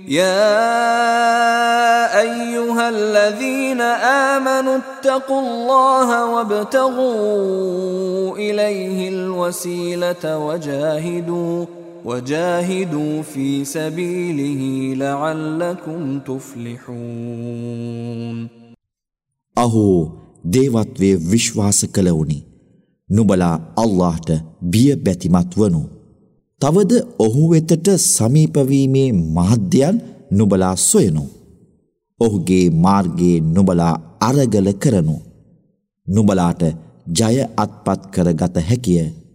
يا أيها الذين آمنوا اتقوا الله وابتغوا إليه الوسيلة وجاهدوا في سبيله لعلكم تفلحون. අහෝ දේවත්වයේ විශ්වාස කළවුනි, නුඹලා අල්ලාහට බිය බැතිමත් වනු. තවද ඔහු වෙතට සමීපවීමේ මහද්‍යයන් නුඹලා සොයනු. ඔහුගේ මාර්ගයේ නුඹලා අරගල කරනු. නුඹලාට ජය අත්පත් කරගත හැකිය.